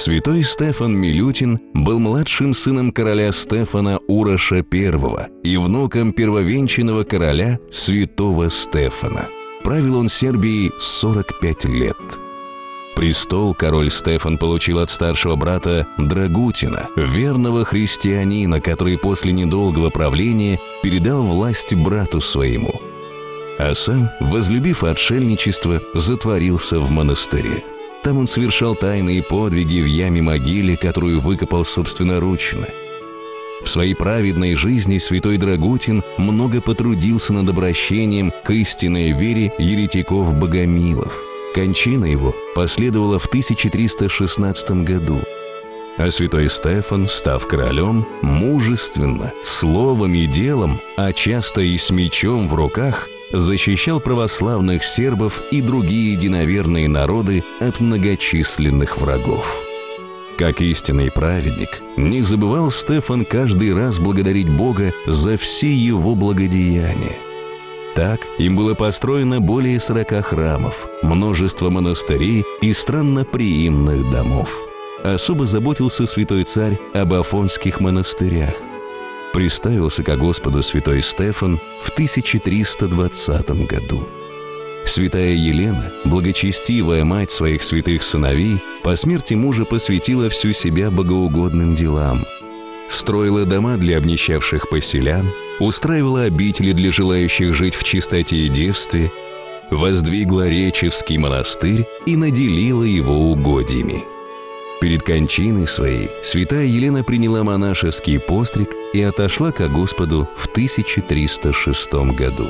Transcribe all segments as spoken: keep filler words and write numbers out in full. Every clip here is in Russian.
Святой Стефан Милютин был младшим сыном короля Стефана Уроша Первого и внуком первовенчанного короля святого Стефана. Правил он Сербией сорок пять лет. Престол король Стефан получил от старшего брата Драгутина, верного христианина, который после недолгого правления передал власть брату своему. А сам, возлюбив отшельничество, затворился в монастыре. Там он совершал тайные подвиги в яме-могиле, которую выкопал собственноручно. В своей праведной жизни святой Драгутин много потрудился над обращением к истинной вере еретиков-богомилов. Кончина его последовала в тысяча триста шестнадцатом году. А святой Стефан, став королем, мужественно, словом и делом, а часто и с мечом в руках, защищал православных сербов и другие единоверные народы от многочисленных врагов. Как истинный праведник, не забывал Стефан каждый раз благодарить Бога за все его благодеяния. Так им было построено более сорока храмов, множество монастырей и странноприимных домов. Особо заботился святой царь об афонских монастырях. Приставился ко Господу святой Стефан в тысяча триста двадцатом году. Святая Елена, благочестивая мать своих святых сыновей, по смерти мужа посвятила всю себя богоугодным делам. Строила дома для обнищавших поселян, устраивала обители для желающих жить в чистоте и девстве, воздвигла Речевский монастырь и наделила его угодьями. Перед кончиной своей святая Елена приняла монашеский постриг и отошла ко Господу в тысяча триста шестом году.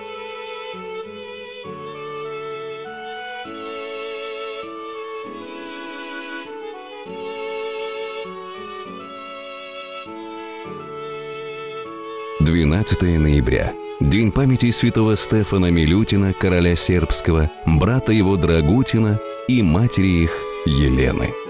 двенадцатое ноября. День памяти святого Стефана Милютина, короля сербского, брата его Драгутина и матери их Елены.